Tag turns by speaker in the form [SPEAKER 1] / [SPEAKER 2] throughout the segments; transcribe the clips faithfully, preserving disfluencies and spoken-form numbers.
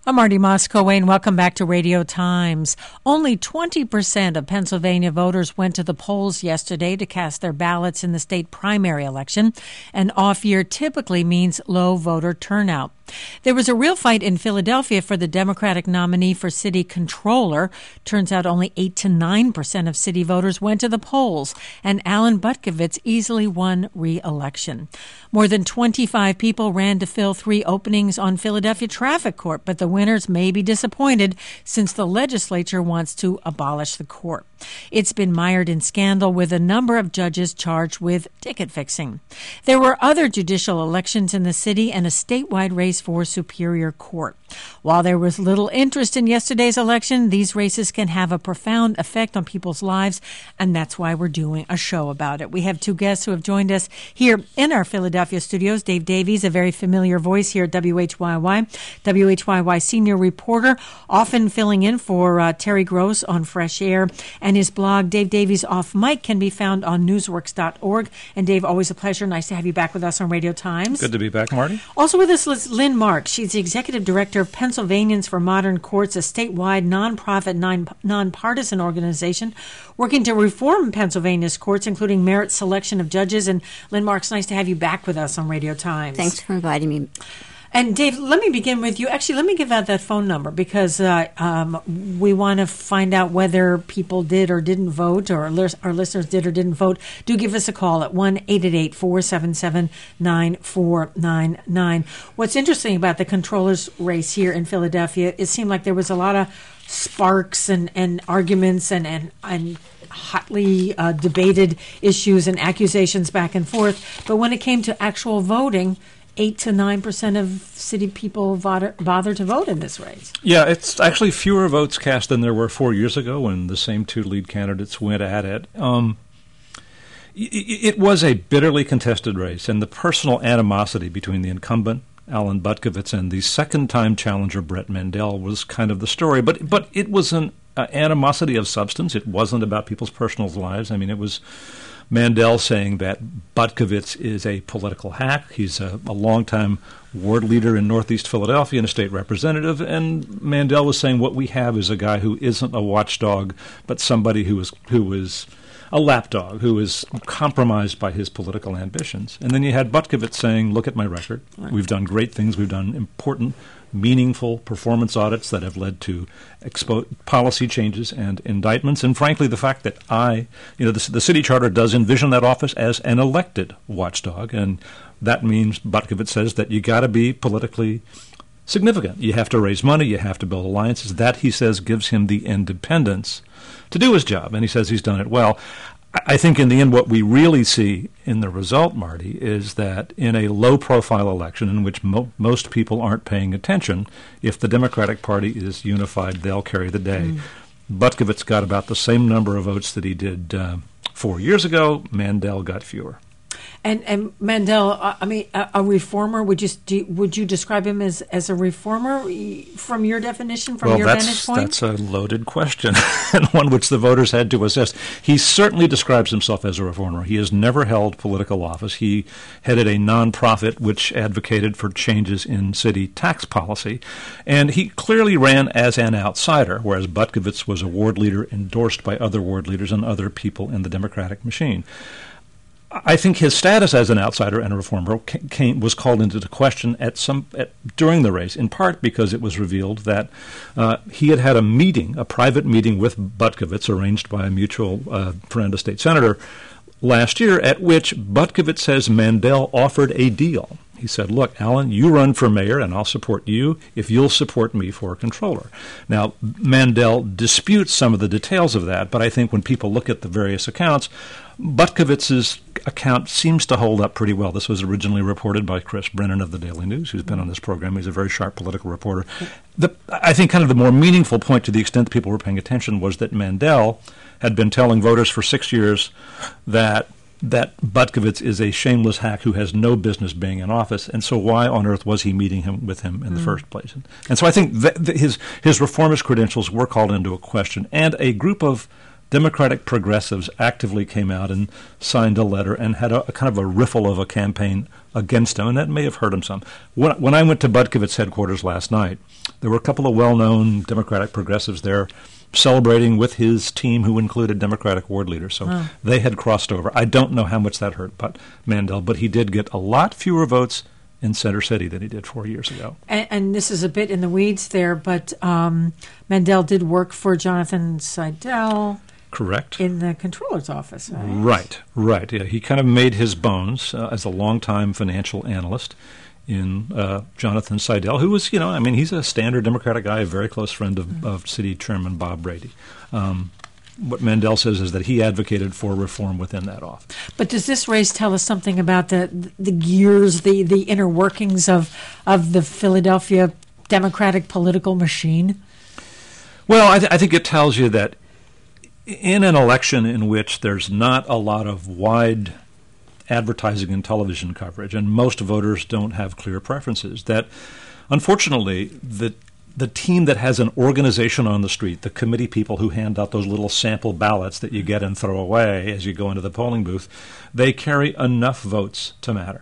[SPEAKER 1] I'm Marty Moscow, and welcome back to Radio Times. Only twenty percent of Pennsylvania voters went to the polls yesterday to cast their ballots in the state primary election. An off year typically means low voter turnout. There was a real fight in Philadelphia for the Democratic nominee for city controller. Turns out only eight to nine percent of city voters went to the polls, and Alan Butkovitz easily won re-election. More than twenty-five people ran to fill three openings on Philadelphia Traffic Court, but the winners may be disappointed since the legislature wants to abolish the court. It's been mired in scandal with a number of judges charged with ticket fixing. There were other judicial elections in the city and a statewide race for Superior Court. While there was little interest in yesterday's election, these races can have a profound effect on people's lives, and that's why we're doing a show about it. We have two guests who have joined us here in our Philadelphia studios. Dave Davies, a very familiar voice here at W H Y Y, W H Y Y senior reporter, often filling in for uh, Terry Gross on Fresh Air, and his blog, Dave Davies Off Mic, can be found on newsworks dot org. And Dave, always a pleasure. Nice to have you back with us on Radio Times.
[SPEAKER 2] Good to be back, Marty.
[SPEAKER 1] Also with us is Lynn Marks. She's the executive director of Pennsylvanians for Modern Courts, a statewide nonprofit, non- nonpartisan organization working to reform Pennsylvania's courts, including merit selection of judges. And Lynn Marks, nice to have you back with us on Radio Times.
[SPEAKER 3] Thanks for inviting me.
[SPEAKER 1] And Dave, let me begin with you. Actually, let me give out that phone number because uh, um, we want to find out whether people did or didn't vote, or our listeners did or didn't vote. Do give us a call at one eight eight eight, four seven seven, nine four nine nine. What's interesting about the controller's race here in Philadelphia, it seemed like there was a lot of sparks and, and arguments and, and, and hotly uh, debated issues and accusations back and forth. But when it came to actual voting, Eight to nine percent of city people bother, bother to vote in this race.
[SPEAKER 2] Yeah, it's actually fewer votes cast than there were four years ago when the same two lead candidates went at it. Um, it, it was a bitterly contested race, and the personal animosity between the incumbent, Alan Butkovitz, and the second-time challenger, Brett Mendel, was kind of the story. But but it was an uh, animosity of substance. It wasn't about people's personal lives. I mean, it was Mandel saying that Butkovitz is a political hack. He's a, a longtime ward leader in Northeast Philadelphia and a state representative. And Mandel was saying what we have is a guy who isn't a watchdog, but somebody who is who is a lapdog, who is compromised by his political ambitions. And then you had Butkovitz saying, look at my record. Right. We've done great things. We've done important, meaningful performance audits that have led to expo- policy changes and indictments. And frankly, the fact that I, you know, the, the city charter does envision that office as an elected watchdog. And that means, Butkovitz says, that you got to be politically significant. You have to raise money. You have to build alliances. That, he says, gives him the independence to do his job. And he says he's done it well. I think in the end what we really see in the result, Marty, is that in a low-profile election in which mo- most people aren't paying attention, if the Democratic Party is unified, they'll carry the day. Mm. Butkovitz got about the same number of votes that he did uh, four years ago. Mandel got fewer.
[SPEAKER 1] And and Mandel, uh, I mean, a, a reformer. Would you do, would you describe him as, as a reformer from your definition, from
[SPEAKER 2] well,
[SPEAKER 1] your
[SPEAKER 2] that's,
[SPEAKER 1] vantage point?
[SPEAKER 2] that's a loaded question, and one which the voters had to assess. He certainly describes himself as a reformer. He has never held political office. He headed a nonprofit which advocated for changes in city tax policy, and he clearly ran as an outsider, whereas Butkovitz was a ward leader endorsed by other ward leaders and other people in the Democratic machine. I think his status as an outsider and a reformer came, was called into question at some at, during the race, in part because it was revealed that uh, he had had a meeting, a private meeting with Butkovitz, arranged by a mutual uh, friend, a state senator, last year, at which Butkovitz says Mandel offered a deal. He said, look, Alan, you run for mayor, and I'll support you if you'll support me for controller. Now, Mandel disputes some of the details of that, but I think when people look at the various accounts, Butkovitz's account seems to hold up pretty well. This was originally reported by Chris Brennan of the Daily News, who's been on this program. He's a very sharp political reporter. The, I think kind of the more meaningful point, to the extent that people were paying attention, was that Mandel had been telling voters for six years that that Butkovitz is a shameless hack who has no business being in office, and so why on earth was he meeting him with him in mm. the first place? And, and so I think that, that his his reformist credentials were called into a question, and a group of Democratic progressives actively came out and signed a letter and had a, a kind of a riffle of a campaign against him, and that may have hurt him some. When, when I went to Butkovitz's headquarters last night, there were a couple of well-known Democratic progressives there celebrating with his team, who included Democratic ward leaders. So oh. they had crossed over. I don't know how much that hurt but Mandel, but he did get a lot fewer votes in Center City than he did four years ago.
[SPEAKER 1] And, and this is a bit in the weeds there, but um, Mandel did work for Jonathan Seidel.
[SPEAKER 2] Correct.
[SPEAKER 1] In the comptroller's office, right?
[SPEAKER 2] Right, right. Yeah, he kind of made his bones uh, as a longtime financial analyst in uh, Jonathan Seidel, who was, you know, I mean, he's a standard Democratic guy, a very close friend of, mm-hmm. of City Chairman Bob Brady. Um, what Mandel says is that he advocated for reform within that office.
[SPEAKER 1] But does this race tell us something about the the gears, the, the inner workings of of the Philadelphia Democratic political machine?
[SPEAKER 2] Well, I, th- I think it tells you that in an election in which there's not a lot of wide advertising and television coverage, and most voters don't have clear preferences, that unfortunately the the team that has an organization on the street, the committee people who hand out those little sample ballots that you get and throw away as you go into the polling booth, they carry enough votes to matter.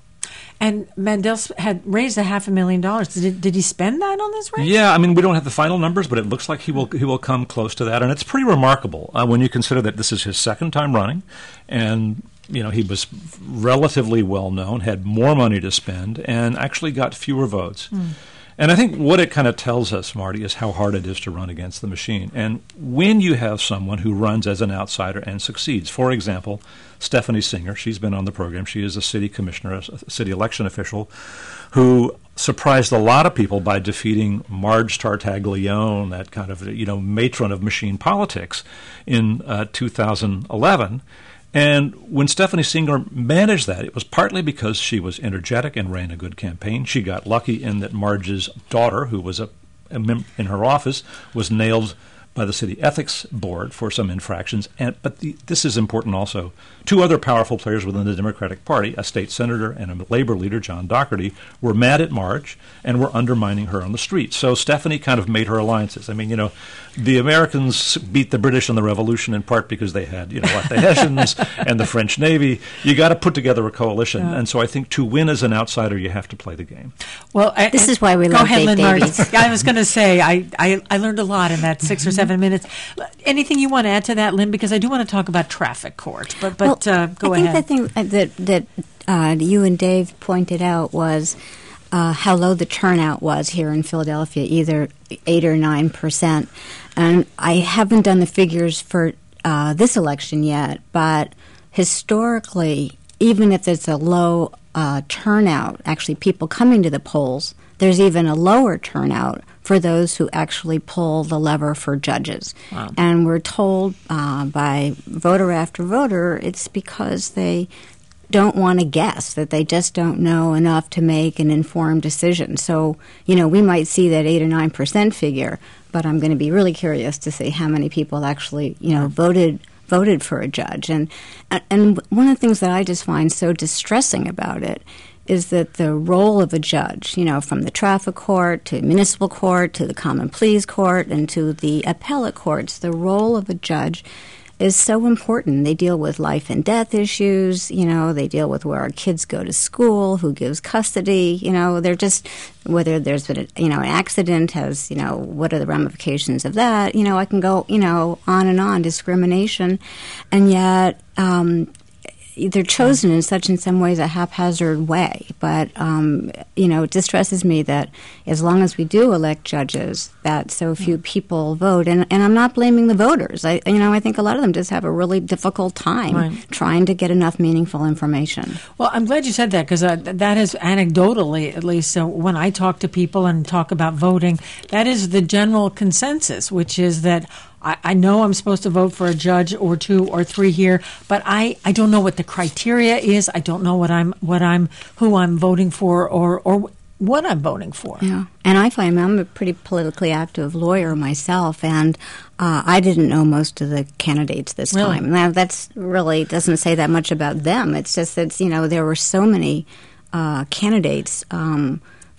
[SPEAKER 1] And Mandel had raised a half a million dollars. Did it, did he spend that on this race?
[SPEAKER 2] Yeah, I mean, we don't have the final numbers, but it looks like he will he will come close to that, and it's pretty remarkable uh, when you consider that this is his second time running, and you know he was relatively well known, had more money to spend, and actually got fewer votes. Mm. And I think what it kind of tells us, Marty, is how hard it is to run against the machine. And when you have someone who runs as an outsider and succeeds, for example, Stephanie Singer, she's been on the program. She is a city commissioner, a city election official, who surprised a lot of people by defeating Marge Tartaglione, that kind of, you know, matron of machine politics, in uh, two thousand eleven. And when Stephanie Singer managed that, it was partly because she was energetic and ran a good campaign. She got lucky in that Marge's daughter, who was a, a mem- in her office, was nailed by the city ethics board for some infractions. And but the, this is important also. Two other powerful players within the Democratic Party, a state senator and a labor leader, John Doherty, were mad at Marge and were undermining her on the street. So Stephanie kind of made her alliances. I mean, you know, the Americans beat the British in the Revolution in part because they had, you know, what, the Hessians and the French Navy. You got to put together a coalition. Yeah. And so I think to win as an outsider, you have to play the game.
[SPEAKER 1] Well, I,
[SPEAKER 3] this is why we
[SPEAKER 1] go
[SPEAKER 3] love
[SPEAKER 1] ahead,
[SPEAKER 3] Dave
[SPEAKER 1] Lynn
[SPEAKER 3] Davies.
[SPEAKER 1] Martin. I was going to say, I, I, I learned a lot in that six or seven minutes. Anything you want to add to that, Lynn? Because I do want to talk about traffic court. But, but well, uh, go
[SPEAKER 3] I think
[SPEAKER 1] ahead.
[SPEAKER 3] the thing that, that uh, you and Dave pointed out was uh, how low the turnout was here in Philadelphia, either eight or nine percent. And I haven't done the figures for uh, this election yet, but historically, even if there's a low uh, turnout, actually people coming to the polls, there's even a lower turnout for those who actually pull the lever for judges. Wow. And we're told uh, by voter after voter it's because they don't want to guess, that they just don't know enough to make an informed decision. So, you know, we might see that eight or nine percent figure, but I'm going to be really curious to see how many people actually, you know, voted voted for a judge. And and one of the things that I just find so distressing about it is that the role of a judge, you know, from the traffic court to municipal court to the common pleas court and to the appellate courts, the role of a judge is so important. They deal with life and death issues, you know, they deal with where our kids go to school, who gives custody, you know, they're just, whether there's been, a, you know, an accident, has, you know, what are the ramifications of that? You know, I can go, you know, on and on, discrimination, and yet um, they're chosen in such, in some ways, a haphazard way. But, um, you know, it distresses me that as long as we do elect judges, that so few people vote. And, and I'm not blaming the voters. I, you know, I think a lot of them just have a really difficult time right. trying to get enough meaningful information.
[SPEAKER 1] Well, I'm glad you said that, because uh, that is anecdotally, at least, so when I talk to people and talk about voting, that is the general consensus, which is that I, I know I'm supposed to vote for a judge or two or three here, but I, I don't know what the criteria is. I don't know what I'm what I'm who I'm voting for or or what I'm voting for.
[SPEAKER 3] Yeah, and I find I'm a pretty politically active lawyer myself, and uh, I didn't know most of the candidates this
[SPEAKER 1] really?
[SPEAKER 3] time. Now, that's really doesn't say that much about them. It's just that, you know, there were so many uh, candidates. Um,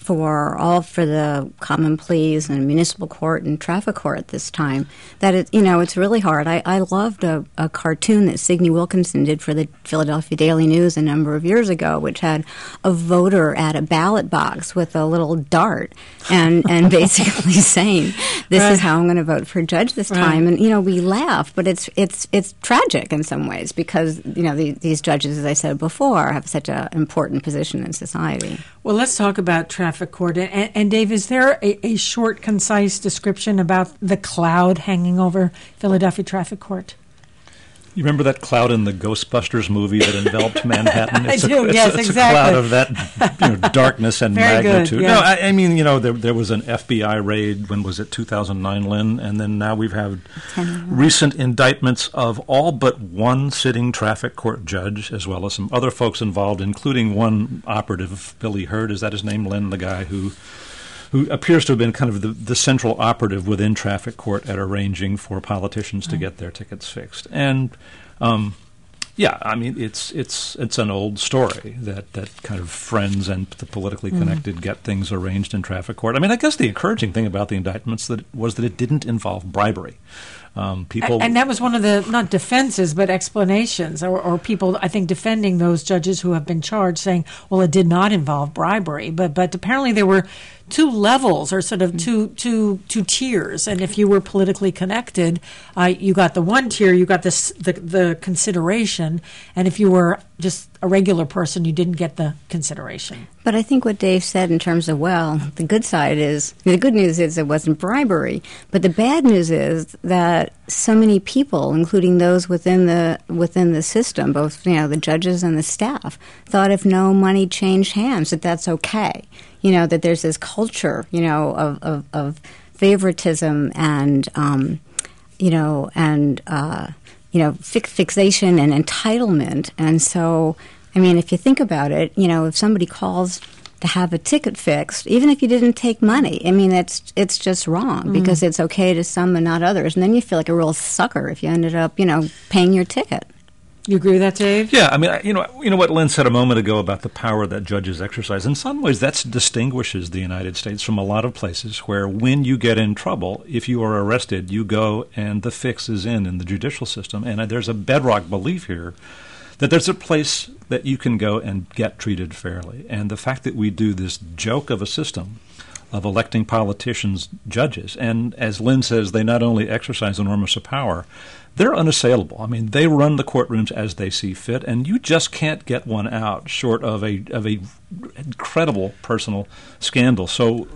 [SPEAKER 3] for all for the common pleas and municipal court and traffic court this time. That it, you know, it's really hard. I, I loved a, a cartoon that Signe Wilkinson did for the Philadelphia Daily News a number of years ago, which had a voter at a ballot box with a little dart and, and basically saying, "This right. is how I'm going to vote for a judge this right. time." And you know, we laugh, but it's it's it's tragic in some ways because you know the, these judges, as I said before, have such an important position in society.
[SPEAKER 1] Well, let's talk about traffic court. And, and Dave, is there a, a short, concise description about the cloud hanging over Philadelphia traffic court?
[SPEAKER 2] You remember that cloud in the Ghostbusters movie that enveloped Manhattan? It's
[SPEAKER 1] I do,
[SPEAKER 2] a,
[SPEAKER 1] yes,
[SPEAKER 2] it's
[SPEAKER 1] exactly.
[SPEAKER 2] A cloud of that you know, darkness and
[SPEAKER 1] Very
[SPEAKER 2] magnitude.
[SPEAKER 1] Good, yes.
[SPEAKER 2] No, I, I mean, you know, there, there was an F B I raid, when was it, two thousand nine, Lynn? And then now we've had recent indictments of all but one sitting traffic court judge, as well as some other folks involved, including one operative, Billy Hurd, is that his name, Lynn, the guy who... who appears to have been kind of the, the central operative within traffic court at arranging for politicians to get their tickets fixed. And, um, yeah, I mean, it's it's it's an old story that, that kind of friends and the politically connected mm-hmm. get things arranged in traffic court. I mean, I guess the encouraging thing about the indictments that was that it didn't involve bribery. Um, people,
[SPEAKER 1] and that was one of the, not defenses, but explanations, or, or people, I think, defending those judges who have been charged, saying, well, it did not involve bribery. But but apparently there were two levels, or sort of two two two tiers. And if you were politically connected, uh, you got the one tier, you got this, the the consideration. And if you were just a regular person, you didn't get the consideration.
[SPEAKER 3] But I think what Dave said in terms of, well, the good side is, the good news is it wasn't bribery, but the bad news is that so many people, including those within the within the system, both you know the judges and the staff, thought if no money changed hands that that's okay. You know, that there's this culture, you know, of of, of favoritism and um, you know and uh, you know fix, fixation and entitlement, and so. I mean, if you think about it, you know, if somebody calls to have a ticket fixed, even if you didn't take money, I mean, it's it's just wrong mm. because it's okay to some and not others. And then you feel like a real sucker if you ended up, you know, paying your ticket.
[SPEAKER 1] You agree with that, Dave?
[SPEAKER 2] Yeah, I mean, you know, you know what Lynn said a moment ago about the power that judges exercise. In some ways, that distinguishes the United States from a lot of places where when you get in trouble, if you are arrested, you go and the fix is in in the judicial system. And there's a bedrock belief here that there's a place that you can go and get treated fairly. And the fact that we do this joke of a system of electing politicians judges, and as Lynn says, they not only exercise enormous power, they're unassailable. I mean, they run the courtrooms as they see fit, and you just can't get one out short of a of a incredible personal scandal. So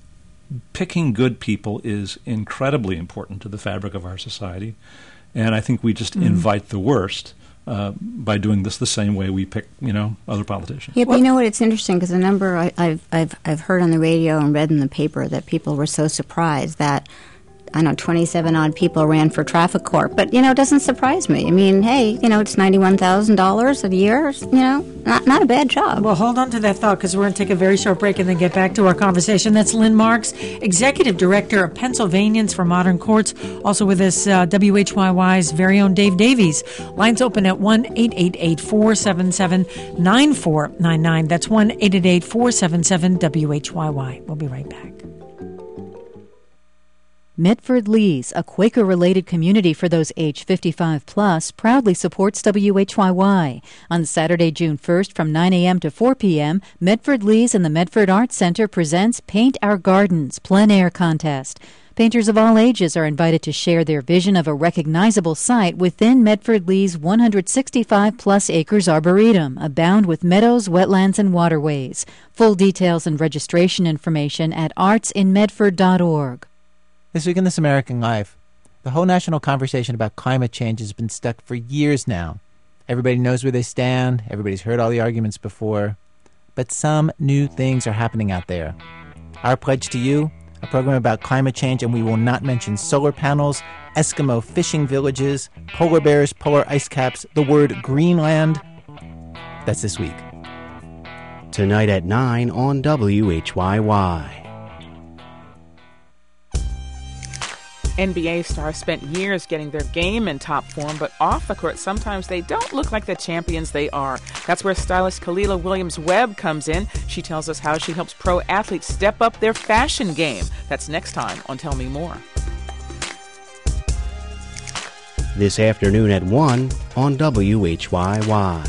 [SPEAKER 2] picking good people is incredibly important to the fabric of our society, and I think we just mm. invite the worst Uh, by doing this the same way we pick, you know, other politicians.
[SPEAKER 3] Yeah, but you know what? It's interesting because a number I, I've I've I've heard on the radio and read in the paper that people were so surprised that I know twenty-seven odd people ran for traffic court, but you know, it doesn't surprise me. I mean, hey, you know, it's ninety-one thousand dollars a year. You know, not not a bad job.
[SPEAKER 1] Well, hold on to that thought because we're going to take a very short break and then get back to our conversation. That's Lynn Marks, Executive Director of Pennsylvanians for Modern Courts. Also with us, uh, W H Y Y's very own Dave Davies. Lines open at one eight eight eight, four seven seven, nine four nine nine. That's one eight eight eight, four seven seven, W H Y Y. We'll be right back.
[SPEAKER 4] Medford Lee's, a Quaker-related community for those age fifty-five plus, proudly supports W H Y Y. On Saturday, June first, from nine a.m. to four p.m., Medford Lee's and the Medford Arts Center presents Paint Our Gardens plein air contest. Painters of all ages are invited to share their vision of a recognizable site within Medford Lee's one hundred sixty-five plus acres arboretum, abound with meadows, wetlands, and waterways. Full details and registration information at arts in medford dot org.
[SPEAKER 5] This week in This American Life, the whole national conversation about climate change has been stuck for years now. Everybody knows where they stand. Everybody's heard all the arguments before. But some new things are happening out there. Our pledge to you, a program about climate change, and we will not mention solar panels, Eskimo fishing villages, polar bears, polar ice caps, the word Greenland. That's this week.
[SPEAKER 6] Tonight at nine on W H Y Y.
[SPEAKER 7] N B A stars spent years getting their game in top form, but off the court, sometimes they don't look like the champions they are. That's where stylist Kalila Williams-Webb comes in. She tells us how she helps pro athletes step up their fashion game. That's next time on Tell Me More.
[SPEAKER 6] This afternoon at one on W H Y Y.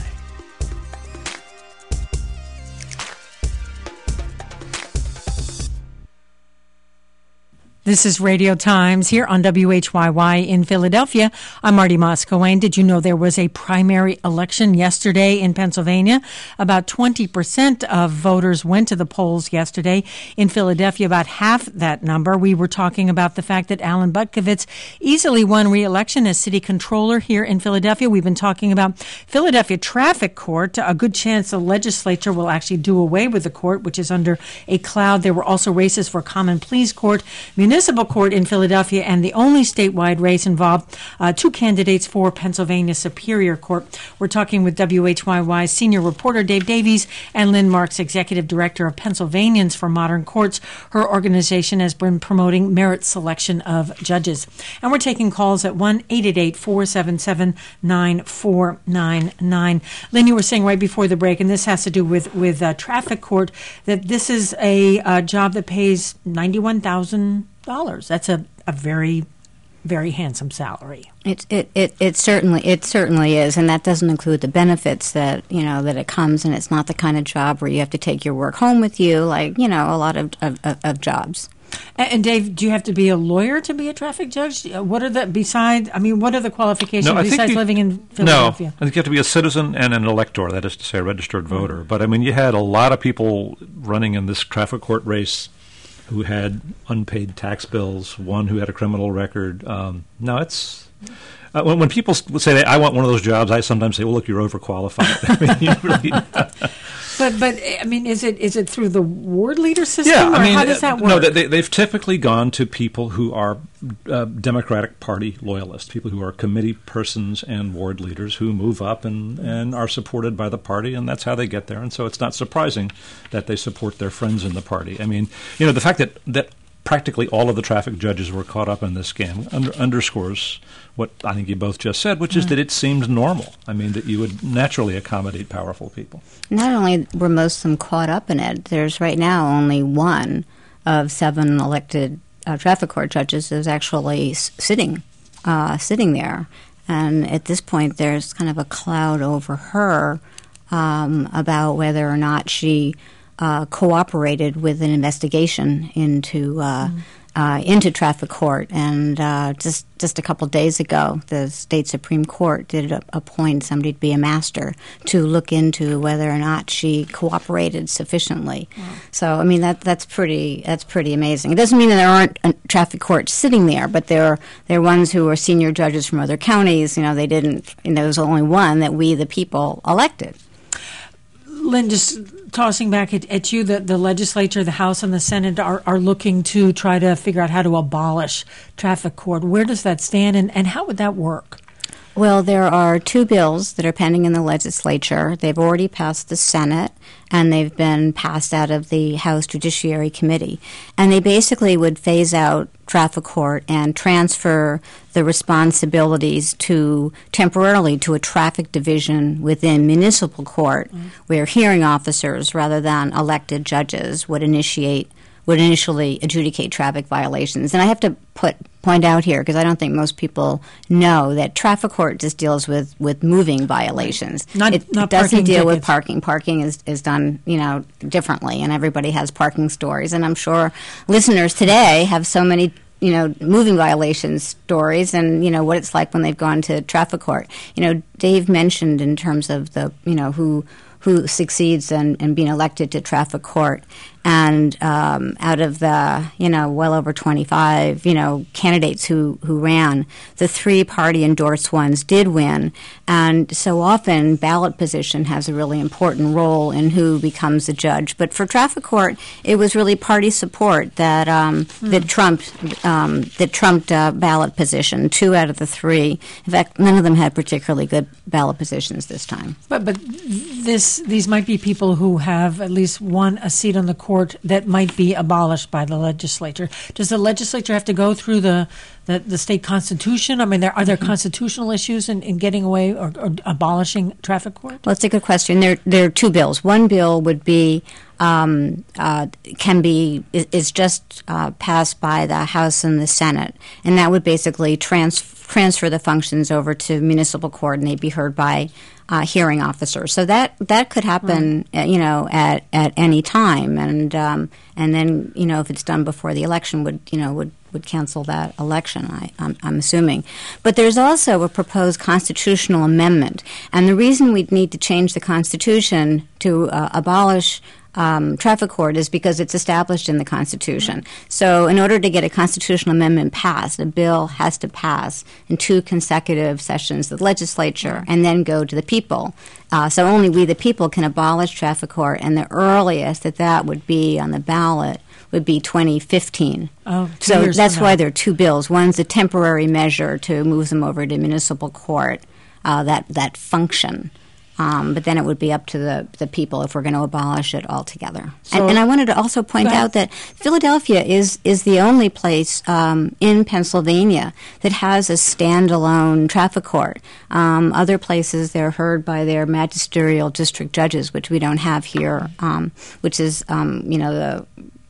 [SPEAKER 1] This is Radio Times here on W H Y Y in Philadelphia. I'm Marty Moscowane. Did you know there was a primary election yesterday in Pennsylvania? About twenty percent of voters went to the polls yesterday. In Philadelphia, about half that number. We were talking about the fact that Alan Butkovitz easily won re-election as city controller here in Philadelphia. We've been talking about Philadelphia Traffic Court. A good chance the legislature will actually do away with the court, which is under a cloud. There were also races for Common Pleas Court, Municipal Court in Philadelphia, and the only statewide race involved uh, two candidates for Pennsylvania Superior Court. We're talking with W H Y Y's senior reporter Dave Davies and Lynn Marks, executive director of Pennsylvanians for Modern Courts. Her organization has been promoting merit selection of judges. And we're taking calls at one eight eight eight, four seven seven, nine four nine nine. Lynn, you were saying right before the break, and this has to do with, with uh, traffic court, that this is a uh, job that pays ninety-one thousand dollars. That's a, a very, very handsome salary.
[SPEAKER 3] It, it it it certainly it certainly is, and that doesn't include the benefits that you know that it comes. And it's not the kind of job where you have to take your work home with you, like you know a lot of of, of jobs.
[SPEAKER 1] And, and Dave, do you have to be a lawyer to be a traffic judge? What are the besides? I mean, what are the qualifications
[SPEAKER 2] no,
[SPEAKER 1] besides
[SPEAKER 2] you,
[SPEAKER 1] living in Philadelphia?
[SPEAKER 2] No, I think you have to be a citizen and an elector. That is to say, a registered voter. But I mean, you had a lot of people running in this traffic court race who had unpaid tax bills, one who had a criminal record. Um, no, it's uh, when, when people say, I want one of those jobs, I sometimes say, well, look, you're overqualified. I mean, you really,
[SPEAKER 1] but, but I mean, is it is it through the ward leader system,
[SPEAKER 2] yeah, I
[SPEAKER 1] or
[SPEAKER 2] mean,
[SPEAKER 1] how does that work?
[SPEAKER 2] No, they, they've typically gone to people who are uh, Democratic Party loyalists, people who are committee persons and ward leaders who move up and, and are supported by the party, and that's how they get there. And so it's not surprising that they support their friends in the party. I mean, you know, the fact that, that practically all of the traffic judges were caught up in this scam under, underscores what I think you both just said, which is mm. that it seems normal. I mean, that you would naturally accommodate powerful people.
[SPEAKER 3] Not only were most of them caught up in it, there's right now only one of seven elected uh, traffic court judges is actually s- sitting, uh, sitting there. And at this point, there's kind of a cloud over her um, about whether or not she uh, cooperated with an investigation into uh, mm. uh, into traffic court. And uh, just just a couple days ago, the state Supreme Court did a- appoint somebody to be a master to look into whether or not she cooperated sufficiently. Wow. So, I mean, that that's pretty that's pretty amazing. It doesn't mean that there aren't uh, traffic courts sitting there, but there there are ones who are senior judges from other counties. You know, they didn't. You know, there was only one that we, the people, elected.
[SPEAKER 1] Lynn, just tossing back at, at you, the, the legislature, the House and the Senate are, are looking to try to figure out how to abolish traffic court. Where does that stand, and, and how would that work?
[SPEAKER 3] Well, there are two bills that are pending in the legislature. They've already passed the Senate, and they've been passed out of the House Judiciary Committee. And they basically would phase out traffic court and transfer the responsibilities to temporarily to a traffic division within municipal court, mm-hmm. where hearing officers, rather than elected judges, would initiate would initially adjudicate traffic violations. And I have to put point out here, because I don't think most people know, that traffic court just deals with, with moving violations.
[SPEAKER 1] Not,
[SPEAKER 3] it,
[SPEAKER 1] not
[SPEAKER 3] it doesn't deal
[SPEAKER 1] tickets.
[SPEAKER 3] with parking. Parking is, is done, you know, differently, and everybody has parking stories. And I'm sure listeners today have so many, you know, moving violations stories, and, you know, what it's like when they've gone to traffic court. You know, Dave mentioned in terms of the, you know, who who succeeds in, in being elected to traffic court. And um, out of the, you know, well over twenty-five, you know, candidates who, who ran, the three party-endorsed ones did win. And so often ballot position has a really important role in who becomes a judge. But for traffic court, it was really party support that um, mm. that trumped um, that trumped uh, ballot position. Two out of the three. In fact, none of them had particularly good ballot positions this time.
[SPEAKER 1] But but this these might be people who have at least won a seat on the court court that might be abolished by the legislature. Does the legislature have to go through the, the, the state constitution? I mean, there, are there mm-hmm. constitutional issues in, in getting away or, or abolishing traffic court?
[SPEAKER 3] Well, it's a good question. There, there are two bills. One bill would be Um, uh, can be is, is just uh, passed by the House and the Senate, and that would basically trans- transfer the functions over to municipal court, and they'd be heard by uh, hearing officers. So that that could happen, right. uh, you know, at, at any time, and um, and then you know if it's done before the election, would you know would. would cancel that election, I, I'm, I'm assuming. But there's also a proposed constitutional amendment. And the reason we'd need to change the Constitution to uh, abolish um, traffic court is because it's established in the Constitution. So in order to get a constitutional amendment passed, a bill has to pass in two consecutive sessions of the legislature and then go to the people. Uh, so only we, the people, can abolish traffic court, and the earliest that that would be on the ballot would be twenty fifteen.
[SPEAKER 1] Oh,
[SPEAKER 3] so that's why there are two bills. One's a temporary measure to move them over to municipal court, uh, that that function. Um, but then it would be up to the, the people if we're going to abolish it altogether. So, and, and I wanted to also point out that Philadelphia is, is the only place um, in Pennsylvania that has a standalone traffic court. Um, other places, they're heard by their magisterial district judges, which we don't have here, um, which is, um, you know, the...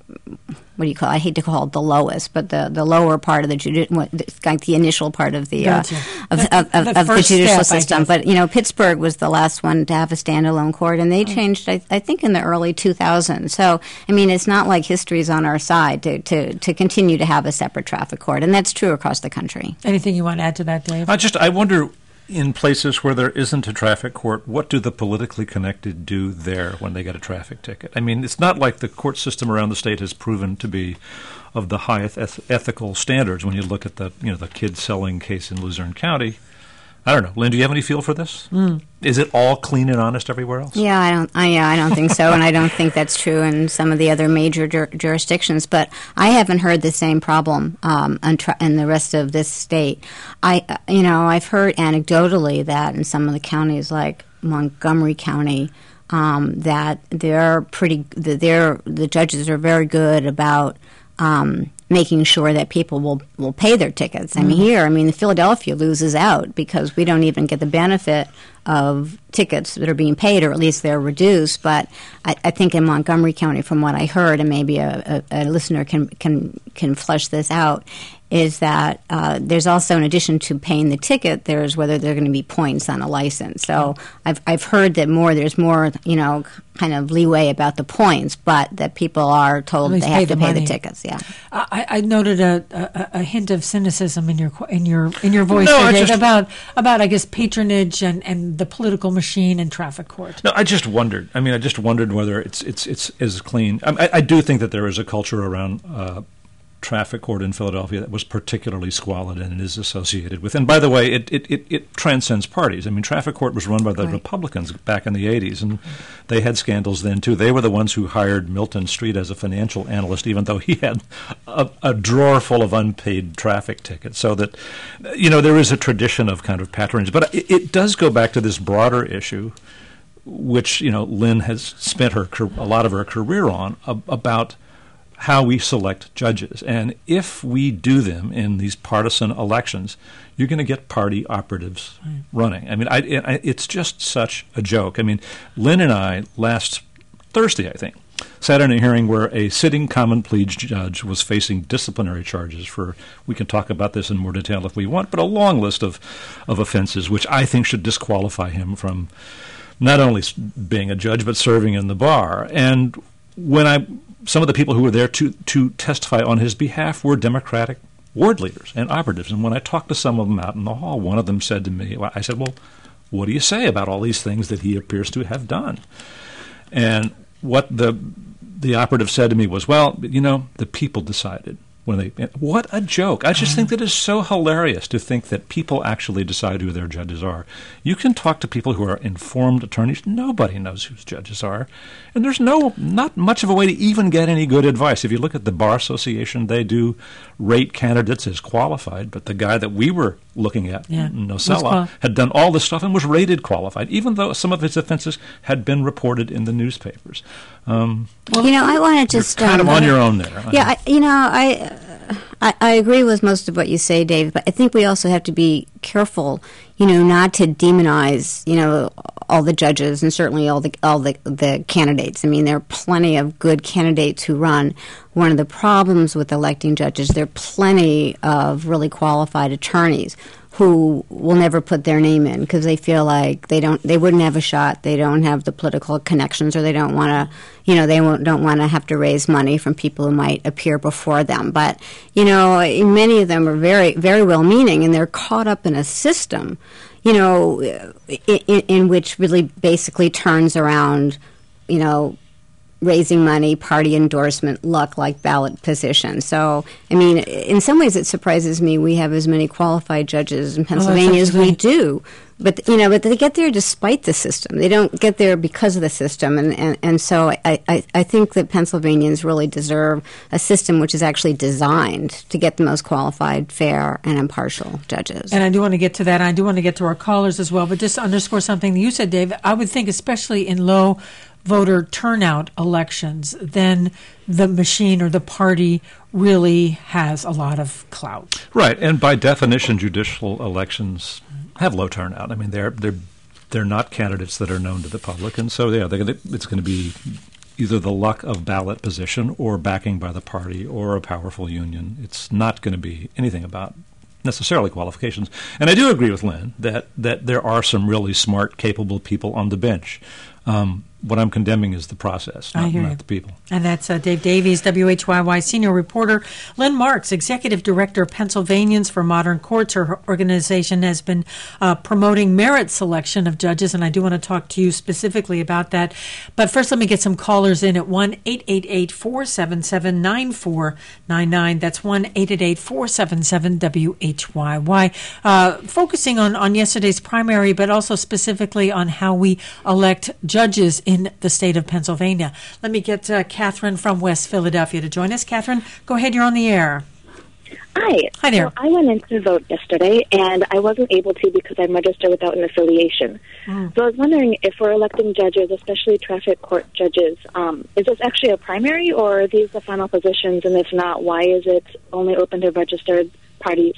[SPEAKER 3] what do you call it? I hate to call it the lowest, but the, the lower part of the judi- like the initial part of the uh,
[SPEAKER 1] gotcha.
[SPEAKER 3] of,
[SPEAKER 1] the,
[SPEAKER 3] of,
[SPEAKER 1] the,
[SPEAKER 3] of the judicial
[SPEAKER 1] step,
[SPEAKER 3] system. But you know, Pittsburgh was the last one to have a standalone court, and they changed, I, I think, in the early two thousands. So I mean, it's not like history's on our side to, to, to continue to have a separate traffic court, and that's true across the country.
[SPEAKER 1] Anything you want to add to that, Dave?
[SPEAKER 2] I just I wonder. In places where there isn't a traffic court, what do the politically connected do there when they get a traffic ticket? I mean, it's not like the court system around the state has proven to be of the highest eth- ethical standards. When you look at the you know the kid selling case in Luzerne County, I don't know, Lynn. Do you have any feel for this? Mm. Is it all clean and honest everywhere else?
[SPEAKER 3] Yeah, I don't. I, yeah, I don't think so, and I don't think that's true in some of the other major jur- jurisdictions. But I haven't heard the same problem um, in, tra- in the rest of this state. I, uh, you know, I've heard anecdotally that in some of the counties, like Montgomery County, um, that they're pretty. They're the judges are very good about. Um, making sure that people will, will pay their tickets. I mean, here, I mean, Philadelphia loses out because we don't even get the benefit of tickets that are being paid, or at least they're reduced. But I, I think in Montgomery County, from what I heard, and maybe a, a, a listener can, can, can flesh this out, is that uh, there's also, in addition to paying the ticket, there's whether there are going to be points on a license. So I've I've heard that more there's more, you know, kind of leeway about the points, but that people are told they have
[SPEAKER 1] pay
[SPEAKER 3] to
[SPEAKER 1] the
[SPEAKER 3] pay
[SPEAKER 1] money.
[SPEAKER 3] the tickets. Yeah,
[SPEAKER 1] I, I noted a, a, a hint of cynicism in your in your in your voice
[SPEAKER 2] no,
[SPEAKER 1] today
[SPEAKER 2] just,
[SPEAKER 1] about about I guess patronage and, and the political machine and traffic court.
[SPEAKER 2] No, I just wondered. I mean, I just wondered whether it's it's it's as clean. I, I do think that there is a culture around. Uh, traffic court in Philadelphia that was particularly squalid and is associated with. And by the way, it, it, it, it transcends parties. I mean, traffic court was run by the right. Republicans back in the eighties, and they had scandals then, too. They were the ones who hired Milton Street as a financial analyst, even though he had a, a drawer full of unpaid traffic tickets. So that, you know, there is a tradition of kind of patronage. But it, it does go back to this broader issue, which, you know, Lynn has spent her a lot of her career on, about how we select judges. And if we do them in these partisan elections, you're going to get party operatives right. running. I mean, I, I, it's just such a joke. I mean, Lynn and I, last Thursday, I think, sat in a hearing where a sitting common pleas judge was facing disciplinary charges for, we can talk about this in more detail if we want, but a long list of, of offenses, which I think should disqualify him from not only being a judge, but serving in the bar. And when I... Some of the people who were there to, to testify on his behalf were Democratic ward leaders and operatives. And when I talked to some of them out in the hall, one of them said to me, I said, well, what do you say about all these things that he appears to have done? And what the the operative said to me was, well, you know, the people decided. When they, what a joke. I just think that it's so hilarious to think that people actually decide who their judges are. You can talk to people who are informed attorneys. Nobody knows who judges are. And there's no not much of a way to even get any good advice. If you look at the Bar Association, they do rate candidates as qualified, but the guy that we were looking at
[SPEAKER 1] Yeah.
[SPEAKER 2] Nocella,
[SPEAKER 1] qual-
[SPEAKER 2] had done all this stuff and was rated qualified, even though some of his offenses had been reported in the newspapers. Um,
[SPEAKER 3] Well, you know, I want to just
[SPEAKER 2] you're kind
[SPEAKER 3] um,
[SPEAKER 2] of on your own there.
[SPEAKER 3] Yeah, I, you know, I, uh, I I agree with most of what you say, Dave. But I think we also have to be careful, you know, not to demonize, you know, all the judges and certainly all the all the the candidates. I mean, there are plenty of good candidates who run. One of the problems with electing judges, there are plenty of really qualified attorneys who will never put their name in because they feel like they don't, they wouldn't have a shot. They don't have the political connections, or they don't want to, you know, they won't, don't want to have to raise money from people who might appear before them. But you know, many of them are very, very well-meaning, and they're caught up in a system, you know, in, in which really basically turns around, you know, raising money, party endorsement, luck, like ballot position. So, I mean, in some ways it surprises me we have as many qualified judges in Pennsylvania as we do. But, you know, but they get there despite the system. They don't get there because of the system. And, and, and so I, I, I think that Pennsylvanians really deserve a system which is actually designed to get the most qualified, fair, and impartial judges.
[SPEAKER 1] And I do want to get to that. I do want to get to our callers as well. But just to underscore something that you said, Dave, I would think especially in low voter turnout elections, then the machine or the party really has a lot of clout.
[SPEAKER 2] Right, and by definition, judicial elections have low turnout. I mean, they're they're they're not candidates that are known to the public, and so yeah, they're, it's going to be either the luck of ballot position or backing by the party or a powerful union. It's not going to be anything about necessarily qualifications. And I do agree with Lynn that that there are some really smart, capable people on the bench. Um, what I'm condemning is the process, not,
[SPEAKER 1] I hear
[SPEAKER 2] not
[SPEAKER 1] you.
[SPEAKER 2] the people.
[SPEAKER 1] And that's uh, Dave Davies, W H Y Y senior reporter. Lynn Marks, executive director of Pennsylvanians for Modern Courts. Her organization has been uh, promoting merit selection of judges, and I do want to talk to you specifically about that. But first, let me get some callers in at one eight eight eight, four seven seven, nine four nine nine. That's one eight eight eight, four seven seven, W H Y Y. Uh, focusing on, on yesterday's primary, but also specifically on how we elect judges in the state of Pennsylvania. Let me get uh, Catherine from West Philadelphia to join us. Catherine, go ahead. You're on the air.
[SPEAKER 8] Hi.
[SPEAKER 1] Hi there.
[SPEAKER 8] So I went in to vote yesterday, and I wasn't able to because I'm registered without an affiliation. Mm. So I was wondering if we're electing judges, especially traffic court judges, um, is this actually a primary, or are these the final positions? And if not, why is it only open to registered parties?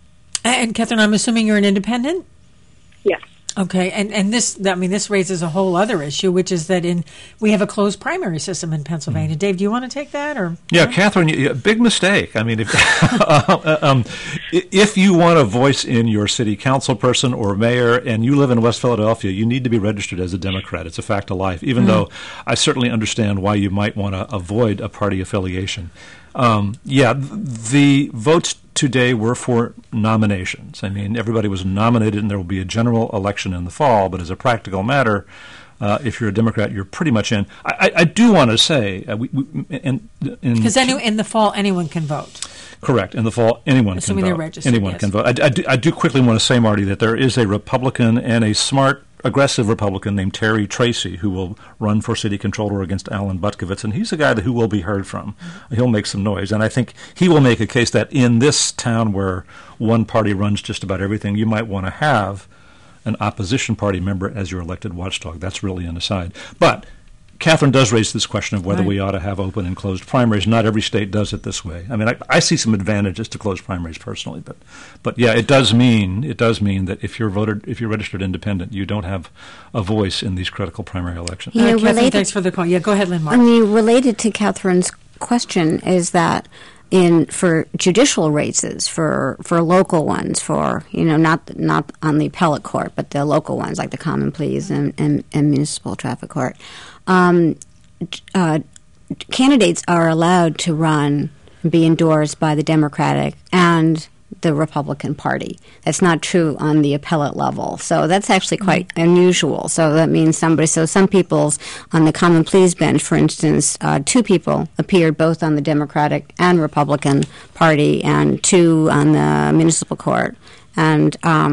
[SPEAKER 1] And Catherine, I'm assuming you're an independent?
[SPEAKER 8] Yes.
[SPEAKER 1] Okay, and, and this, I mean, this raises a whole other issue, which is that in we have a closed primary system in Pennsylvania. Mm. Dave, do you want to take that? Or
[SPEAKER 2] Yeah, no? Catherine, you, big mistake. I mean, if, uh, um, if you want a voice in your city council person or mayor and you live in West Philadelphia, you need to be registered as a Democrat. It's a fact of life, even mm. though I certainly understand why you might want to avoid a party affiliation. Um, yeah, the votes today were for nominations. I mean, everybody was nominated, and there will be a general election in the fall. But as a practical matter, uh, if you're a Democrat, you're pretty much in. I, I, I do want to say, uh, we, we, in
[SPEAKER 1] because any, in the fall, anyone can vote.
[SPEAKER 2] Correct. In the fall, anyone
[SPEAKER 1] Assuming
[SPEAKER 2] can vote.
[SPEAKER 1] They're registered,
[SPEAKER 2] anyone
[SPEAKER 1] yes.
[SPEAKER 2] can vote. I, I, do, I do quickly want to say, Marty, that there is a Republican and a smart, aggressive Republican named Terry Tracy who will run for city controller against Alan Butkovitz, and he's a guy that, who will be heard from. He'll make some noise, and I think he will make a case that in this town where one party runs just about everything, you might want to have an opposition party member as your elected watchdog. That's really an aside. But Catherine does raise this question of whether
[SPEAKER 1] right.
[SPEAKER 2] we ought to have open and closed primaries. Not every state does it this way. I mean, I, I see some advantages to closed primaries personally, but, but yeah, it does mean it does mean that if you're voted, if you're registered independent, you don't have a voice in these critical primary elections.
[SPEAKER 1] Yeah,
[SPEAKER 3] You know,
[SPEAKER 1] Catherine,
[SPEAKER 3] related,
[SPEAKER 1] thanks for the call. Yeah, go ahead, Lynn Mark.
[SPEAKER 3] I mean, related to Catherine's question is that in for judicial races, for for local ones, for you know not not on the appellate court, but the local ones like the common pleas and, and, and municipal traffic court. Um, uh, candidates are allowed to run and be endorsed by the Democratic and the Republican Party. That's not true on the appellate level. So that's actually quite mm-hmm. unusual. So that means somebody, so some people's on the common pleas bench, for instance, uh, two people appeared both on the Democratic and Republican Party and two on the municipal court. And um,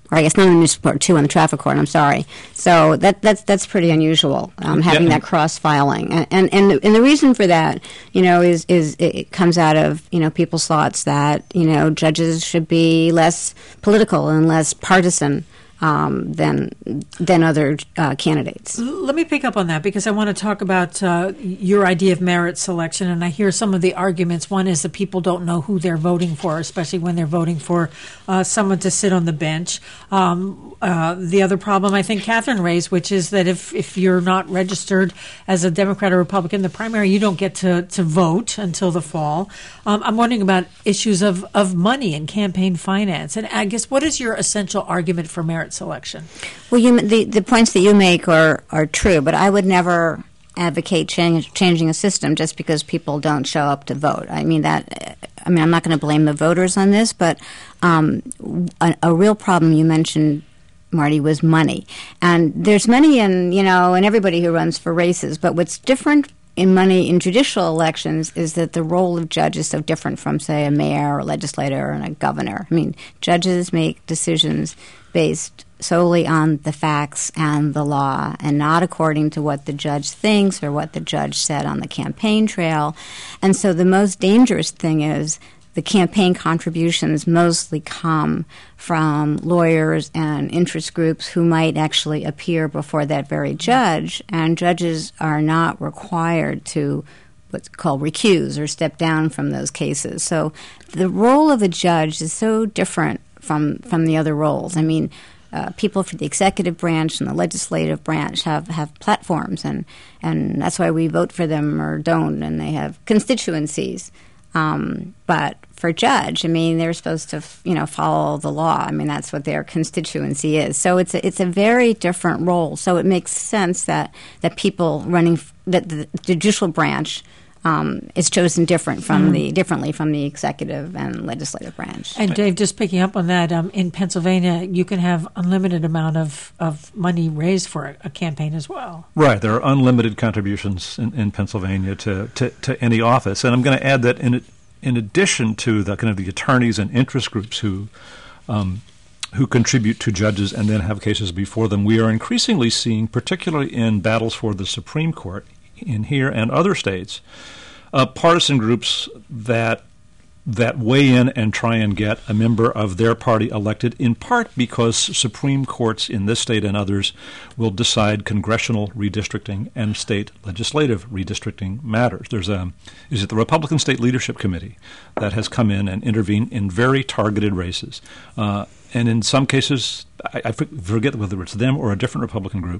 [SPEAKER 3] or I guess not on the municipal court, two on the traffic court. I'm sorry. So that that's that's pretty unusual, um, having
[SPEAKER 2] Yeah.
[SPEAKER 3] that cross filing, and and and the, and the reason for that, you know, is is it comes out of you know people's thoughts that you know judges should be less political and less partisan um, than than other uh, candidates.
[SPEAKER 1] Let me pick up on that because I want to talk about uh, your idea of merit selection, and I hear some of the arguments. One is that people don't know who they're voting for, especially when they're voting for uh, someone to sit on the bench. Um, uh, the other problem I think Catherine raised, which is that if, if you're not registered as a Democrat or Republican in the primary, you don't get to, to vote until the fall. Um, I'm wondering about issues of, of money and campaign finance. And I guess what is your essential argument for merit selection?
[SPEAKER 3] Well, you, the the points that you make are are true, but I would never advocate change, changing a system just because people don't show up to vote. I mean that. I mean, I'm not going to blame the voters on this, but um, a, a real problem you mentioned, Marty, was money, and there's money in you know in everybody who runs for races. But what's different in money in judicial elections is that the role of judge is so different from, say, a mayor or a legislator and a governor. I mean, judges make decisions based solely on the facts and the law and not according to what the judge thinks or what the judge said on the campaign trail. And so the most dangerous thing is the campaign contributions mostly come from lawyers and interest groups who might actually appear before that very judge, and judges are not required to what's called recuse or step down from those cases. So the role of a judge is so different from, from the other roles. I mean, Uh, people for the executive branch and the legislative branch have, have platforms, and, and that's why we vote for them or don't, and they have constituencies. Um, but for judge, I mean, they're supposed to, you know, follow the law. I mean, that's what their constituency is. So it's a, it's a very different role. So it makes sense that, that people running, f- that the judicial branch Um, is chosen different from mm. the differently from the executive and legislative branch.
[SPEAKER 1] And Dave, just picking up on that, um, in Pennsylvania, you can have unlimited amount of, of money raised for a, a campaign as well.
[SPEAKER 2] Right. There are unlimited contributions in, in Pennsylvania to, to, to any office. And I'm going to add that in in addition to the kind of the attorneys and interest groups who um, who contribute to judges and then have cases before them, we are increasingly seeing, particularly in battles for the Supreme Court in here and other states, uh, partisan groups that that weigh in and try and get a member of their party elected, in part because Supreme Courts in this state and others will decide congressional redistricting and state legislative redistricting matters. There's a is it the Republican State Leadership Committee that has come in and intervened in very targeted races. Uh, and in some cases, I, I forget whether it's them or a different Republican group,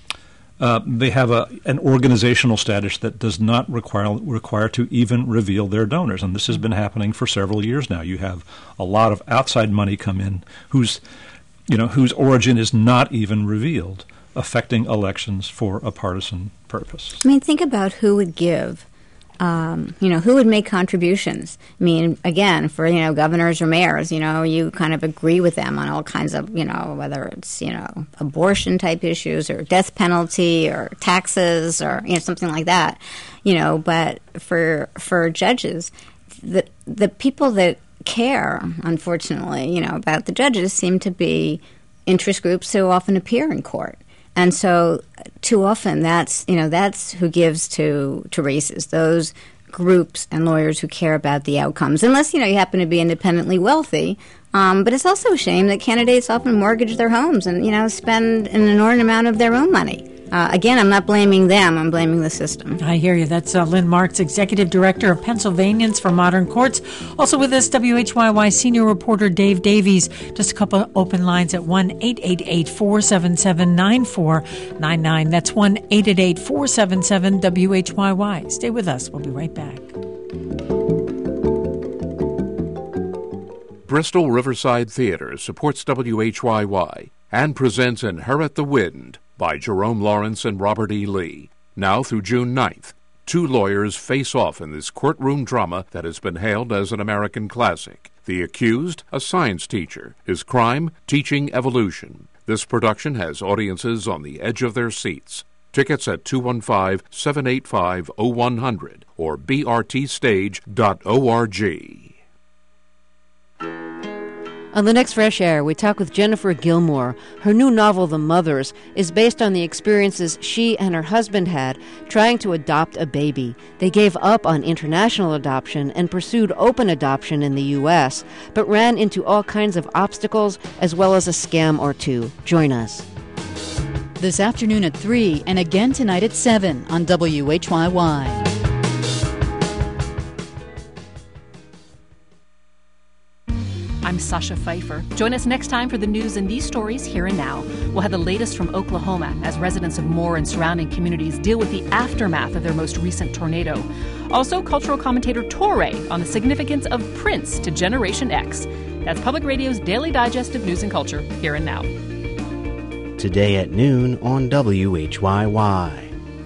[SPEAKER 2] Uh, they have a, an organizational status that does not require require to even reveal their donors, and this has been happening for several years now. You have a lot of outside money come in, whose, you know, whose origin is not even revealed, affecting elections for a partisan purpose.
[SPEAKER 3] I mean, think about who would give. Um, you know, who would make contributions? I mean, again, for, you know, governors or mayors, you know, you kind of agree with them on all kinds of, you know, whether it's, you know, abortion type issues or death penalty or taxes or, you know, something like that, you know, but for for judges, the the people that care, unfortunately, you know, about the judges seem to be interest groups who often appear in court. And so too often that's, you know, that's who gives to, to races, those groups and lawyers who care about the outcomes, unless, you know, you happen to be independently wealthy. Um, but it's also a shame that candidates often mortgage their homes and, you know, spend an inordinate amount of their own money. Uh, again, I'm not blaming them. I'm blaming the system.
[SPEAKER 1] I hear you. That's uh, Lynn Marks, Executive Director of Pennsylvanians for Modern Courts. Also with us, W H Y Y Senior Reporter Dave Davies. Just a couple of open lines at one eight eight eight, four seven seven, nine four nine nine. That's one eight eight eight, four seven seven, W H Y Y. Stay with us. We'll be right back.
[SPEAKER 9] Bristol Riverside Theater supports W H Y Y and presents Inherit the Wind by Jerome Lawrence and Robert E. Lee. Now through June ninth, two lawyers face off in this courtroom drama that has been hailed as an American classic. The accused, a science teacher. His crime, teaching evolution. This production has audiences on the edge of their seats. Tickets at two one five, seven eight five, oh one hundred or b r t stage dot org.
[SPEAKER 10] On the next Fresh Air, we talk with Jennifer Gilmore. Her new novel, The Mothers, is based on the experiences she and her husband had trying to adopt a baby. They gave up on international adoption and pursued open adoption in the U S, but ran into all kinds of obstacles as well as a scam or two. Join us.
[SPEAKER 4] This afternoon at three and again tonight at seven on W H Y Y.
[SPEAKER 11] I'm Sasha Pfeiffer. Join us next time for the news and these stories here and now. We'll have the latest from Oklahoma as residents of Moore and surrounding communities deal with the aftermath of their most recent tornado. Also, cultural commentator Torre on the significance of Prince to Generation X. That's Public Radio's daily digest of news and culture here and now.
[SPEAKER 6] Today at noon on W H Y Y.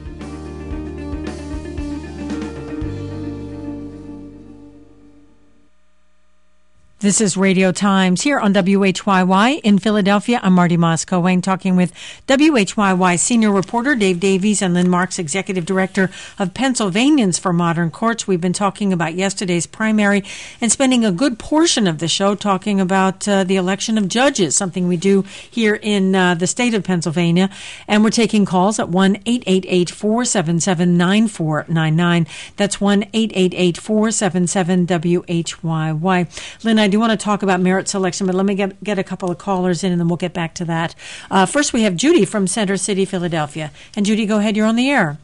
[SPEAKER 1] This is Radio Times here on W H Y Y in Philadelphia. I'm Marty Moss-Cohen talking with W H Y Y senior reporter Dave Davies and Lynn Marks, executive director of Pennsylvanians for Modern Courts. We've been talking about yesterday's primary and spending a good portion of the show talking about uh, the election of judges, something we do here in uh, the state of Pennsylvania. And we're taking calls at one eight eight eight, four seven seven, nine four nine nine. That's one eight eight eight, four seven seven, W H Y Y. Lynn, I I do want to talk about merit selection, but let me get, get a couple of callers in, and then we'll get back to that. Uh, first, we have Judy from Center City, Philadelphia. And Judy, go ahead. You're on the air.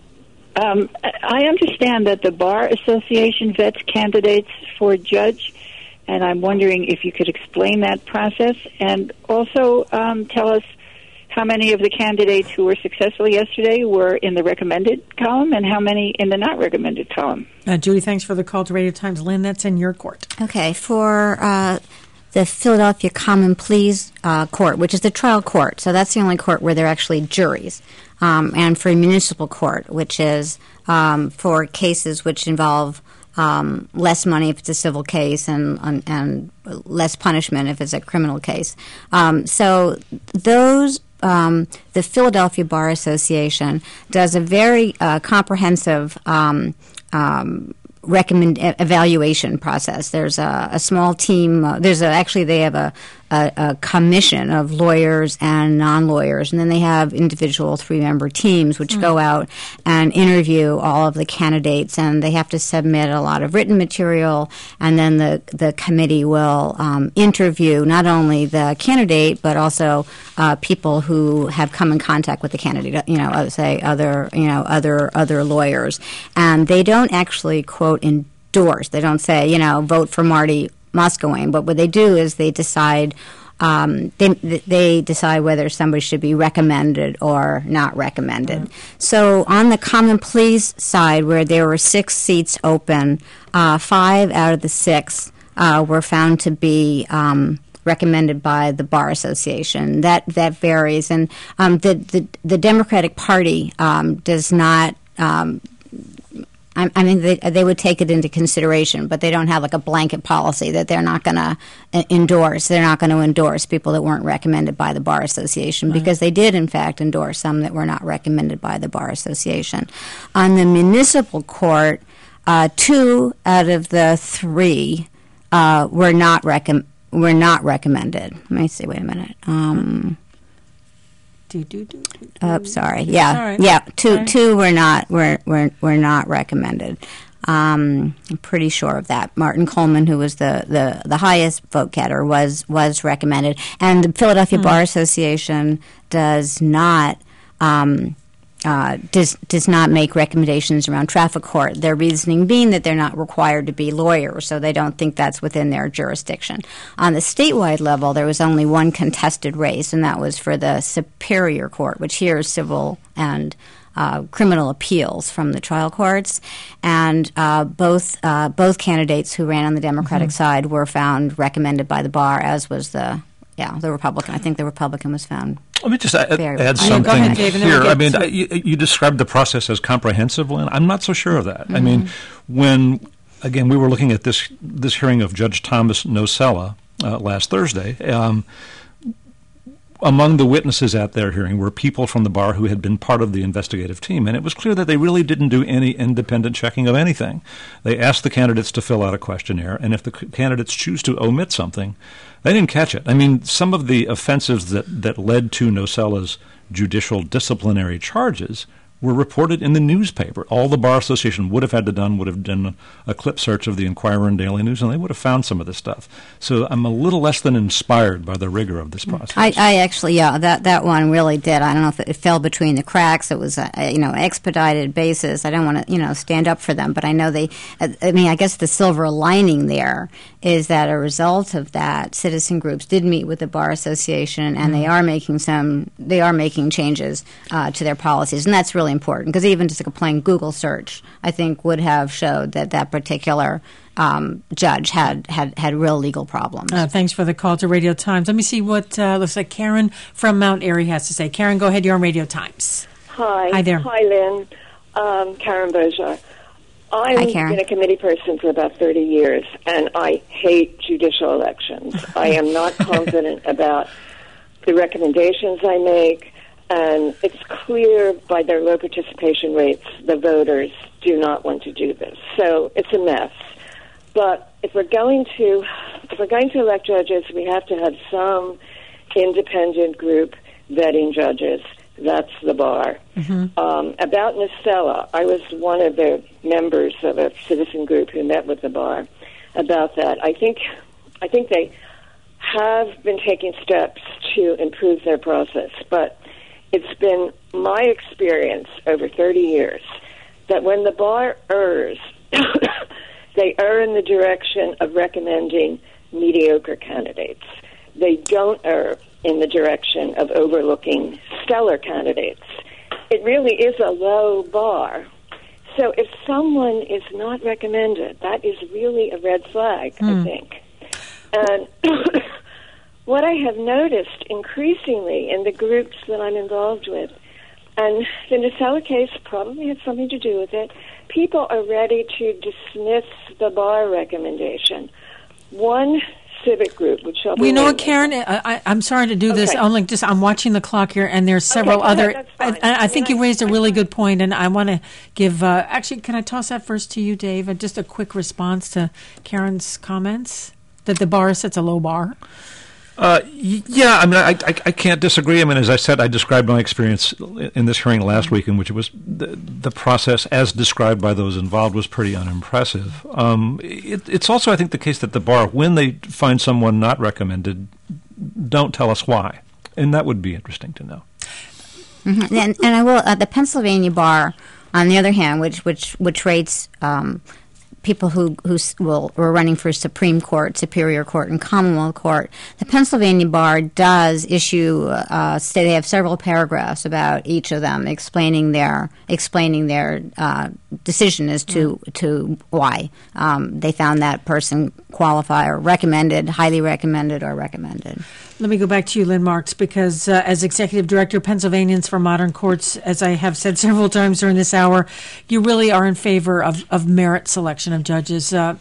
[SPEAKER 12] Um, I understand that the Bar Association vets candidates for judge, and I'm wondering if you could explain that process, and also um, tell us how many of the candidates who were successful yesterday were in the recommended column and how many in the not recommended column.
[SPEAKER 1] Uh, Judy, thanks for the call to Radio Times. Lynn, that's in your court.
[SPEAKER 3] Okay, for uh, the Philadelphia Common Pleas uh, Court, which is the trial court, so that's the only court where there are actually juries, um, and for a municipal court, which is um, for cases which involve Um, less money if it's a civil case and, and and less punishment if it's a criminal case. Um, so those, um, the Philadelphia Bar Association does a very uh, comprehensive um, um, recommend evaluation process. There's a, a small team. Uh, there's a, actually they have a, a, a commission of lawyers and non-lawyers, and then they have individual three-member teams which mm-hmm. go out and interview all of the candidates, and they have to submit a lot of written material, and then the the committee will um, interview not only the candidate but also uh, people who have come in contact with the candidate. You know, say other you know other other lawyers, and they don't actually quote endorse. They don't say, you know, vote for Marty Moss-Cohen, but what they do is they decide um, they they decide whether somebody should be recommended or not recommended. Mm-hmm. So on the Common Pleas side, where there were six seats open, uh, five out of the six uh, were found to be um, recommended by the Bar Association. That that varies, and um, the, the the Democratic Party um, does not. Um, I, I mean, they, they would take it into consideration, but they don't have like a blanket policy that they're not going to endorse. They're not going to endorse people that weren't recommended by the Bar Association, right. Because they did, in fact, endorse some that were not recommended by the Bar Association. On the municipal court, uh, two out of the three uh, were not recom- were not recommended. Let me see. Wait a minute. Um,
[SPEAKER 1] Do, do, do, do, do.
[SPEAKER 3] Oh, sorry. Yeah,
[SPEAKER 1] right.
[SPEAKER 3] yeah. Two,
[SPEAKER 1] right.
[SPEAKER 3] two were not were were were not recommended. Um, I'm pretty sure of that. Martin Coleman, who was the, the, the highest vote getter, was was recommended, and the Philadelphia mm. Bar Association does not. Um, Uh, does does not make recommendations around traffic court. Their reasoning being that they're not required to be lawyers, so they don't think that's within their jurisdiction. On the statewide level, there was only one contested race, and that was for the Superior Court, which hears civil and uh, criminal appeals from the trial courts. And uh, both uh, both candidates who ran on the Democratic mm-hmm. side were found recommended by the bar, as was the yeah the Republican. I think the Republican was found.
[SPEAKER 2] Let me just add, add
[SPEAKER 1] oh,
[SPEAKER 2] something
[SPEAKER 1] ahead, Dave,
[SPEAKER 2] here.
[SPEAKER 1] We'll
[SPEAKER 2] I mean, you, you described the process as comprehensive, Lynn. I'm not so sure of that. Mm-hmm. I mean, when, again, we were looking at this this hearing of Judge Thomas Nocella uh, last Thursday, um, among the witnesses at their hearing were people from the bar who had been part of the investigative team, and it was clear that they really didn't do any independent checking of anything. They asked the candidates to fill out a questionnaire, and if the c- candidates choose to omit something, they didn't catch it. I mean, some of the offenses that, that led to Nocella's judicial disciplinary charges were reported in the newspaper. All the Bar Association would have had to done would have done a clip search of the Inquirer and Daily News, and they would have found some of this stuff. So I'm a little less than inspired by the rigor of this process.
[SPEAKER 3] I, I actually, yeah, that, that one really did. I don't know if it, it fell between the cracks. It was, a, you know, expedited basis. I don't want to, you know, stand up for them, but I know they, I mean, I guess the silver lining there is that a result of that, citizen groups did meet with the Bar Association, and mm-hmm. they are making some, they are making changes uh, to their policies, and that's really important, because even just a plain Google search, I think, would have showed that that particular um, judge had, had, had real legal problems.
[SPEAKER 1] Uh, thanks for the call to Radio Times. Let me see what uh, looks like Karen from Mount Airy has to say. Karen, go ahead. You're on Radio Times.
[SPEAKER 13] Hi.
[SPEAKER 1] Hi there.
[SPEAKER 13] Hi, Lynn. Um, Karen Bojar. I've
[SPEAKER 3] Hi, Karen.
[SPEAKER 13] been a committee person for about thirty years, and I hate judicial elections. I am not confident about the recommendations I make. And it's clear by their low participation rates, the voters do not want to do this. So it's a mess. But if we're going to, if we're going to elect judges, we have to have some independent group vetting judges. That's the bar. Mm-hmm. Um, about Nocella, I was one of the members of a citizen group who met with the bar about that. I think, I think they have been taking steps to improve their process, but it's been my experience over thirty years that when the bar errs, they err in the direction of recommending mediocre candidates. They don't err in the direction of overlooking stellar candidates. It really is a low bar. So if someone is not recommended, that is really a red flag, mm. I think. And what I have noticed increasingly in the groups that I'm involved with, and the Nocella case probably had something to do with it, people are ready to dismiss the bar recommendation. One civic group, which shall be...
[SPEAKER 1] Well, you know what, Karen? I, I, I'm sorry to do okay. this. Only just I'm watching the clock here, and there's several
[SPEAKER 13] okay,
[SPEAKER 1] other...
[SPEAKER 13] ahead,
[SPEAKER 1] I, I, I think you raised a really good point, and I want to give... Uh, actually, can I toss that first to you, Dave? Uh, just a quick response to Karen's comments, that the bar sets a low bar.
[SPEAKER 2] Uh, yeah, I mean, I, I, I can't disagree. I mean, as I said, I described my experience in this hearing last week, in which it was the, the process, as described by those involved, was pretty unimpressive. Um, it, it's also, I think, the case that the bar, when they find someone not recommended, don't tell us why, and that would be interesting to know.
[SPEAKER 3] Mm-hmm. And, and I will. Uh, the Pennsylvania bar, on the other hand, which which which rates um, people who who will were running for Supreme Court, Superior Court, and Commonwealth Court, the Pennsylvania bar does issue. Uh, say they have several paragraphs about each of them, explaining their explaining their uh, decision as to mm. to why um, they found that person qualify or recommended, highly recommended, or recommended.
[SPEAKER 1] Let me go back to you, Lynn Marks, because uh, as Executive Director, Pennsylvanians for Modern Courts, as I have said several times during this hour, you really are in favor of, of merit selection of judges. Uh,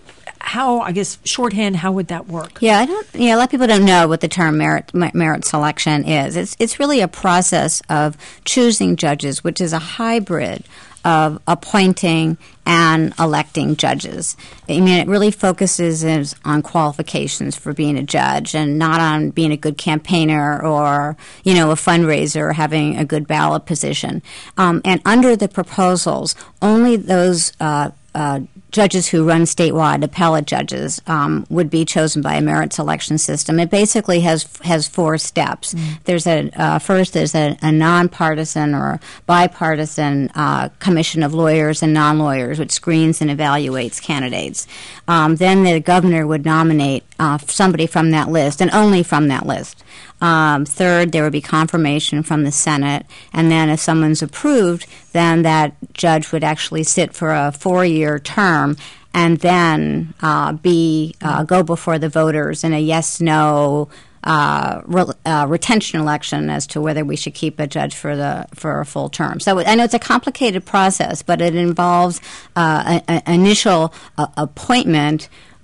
[SPEAKER 1] how, I guess, shorthand, how would that work?
[SPEAKER 3] Yeah, I don't. Yeah, a lot of people don't know what the term merit merit selection is. It's it's really a process of choosing judges, which is a hybrid of appointing and electing judges. I mean, it really focuses is on qualifications for being a judge and not on being a good campaigner or, you know, a fundraiser or having a good ballot position. Um, and under the proposals, only those uh, uh, judges who run statewide, appellate judges, um, would be chosen by a merit selection system. It basically has has four steps. Mm. There's a uh, first there's a, a nonpartisan or bipartisan uh, commission of lawyers and non-lawyers, which screens and evaluates candidates. Um, then the governor would nominate uh, somebody from that list, and only from that list. Um, third, there would be confirmation from the Senate, and then if someone's approved, then that judge would actually sit for a four-year term and then uh, be uh, go before the voters in a yes-no uh, re- uh, retention election as to whether we should keep a judge for the for a full term. So I know it's a complicated process, but it involves uh, an initial uh, appointment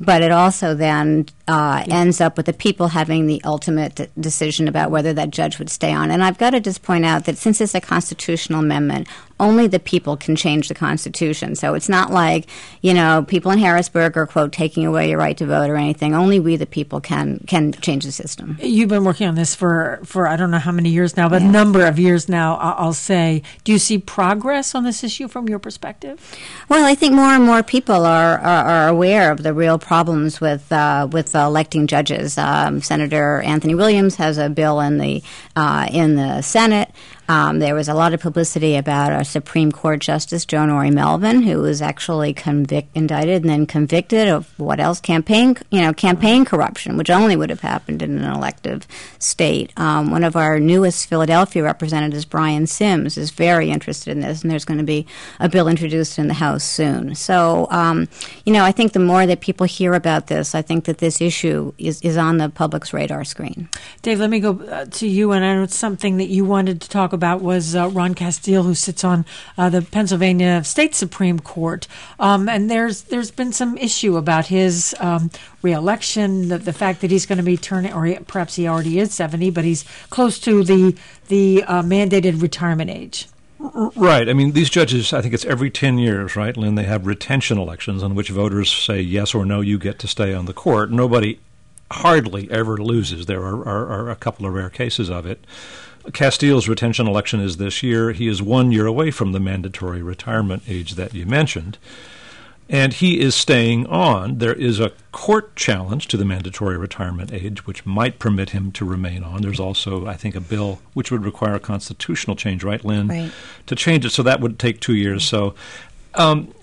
[SPEAKER 3] but it also then uh, ends up with the people having the ultimate d- decision about whether that judge would stay on. And I've got to just point out that since it's a constitutional amendment, only the people can change the Constitution. So it's not like, you know, people in Harrisburg are, quote, taking away your right to vote or anything. Only we, the people, can can change the system.
[SPEAKER 1] You've been working on this for, for I don't know how many years now, but yeah. a number of years now, I'll say. Do you see progress on this issue from your perspective?
[SPEAKER 3] Well, I think more and more people are, are, are aware of the real problems with uh, with uh, electing judges. Um, Senator Anthony Williams has a bill in the uh, in the Senate. Um, there was a lot of publicity about a Supreme Court Justice, Joan Ori Melvin, who was actually convic- indicted and then convicted of what else? Campaign, you know, campaign corruption, which only would have happened in an elective state. Um, one of our newest Philadelphia representatives, Brian Sims, is very interested in this, and there's going to be a bill introduced in the House soon. So, um, you know, I think the more that people hear about this, I think that this issue is, is on the public's radar screen.
[SPEAKER 1] Dave, let me go uh, to you, and I know it's something that you wanted to talk about. About was uh, Ron Castile, who sits on uh, the Pennsylvania State Supreme Court, um, and there's there's been some issue about his um, reelection, the, the fact that he's going to be turning, or he, perhaps he already is seventy, but he's close to the the uh, mandated retirement age.
[SPEAKER 2] Right. I mean, these judges, I think it's every ten years, right, Lynn, they have retention elections in which voters say yes or no, you get to stay on the court. Nobody hardly ever loses. There are, are, are a couple of rare cases of it. Castile's retention election is this year. He is one year away from the mandatory retirement age that you mentioned, and he is staying on. There is a court challenge to the mandatory retirement age, which might permit him to remain on. There's also, I think, a bill which would require a constitutional change, right, Lynn,
[SPEAKER 3] right.
[SPEAKER 2] to change it, so that would take two years. So um,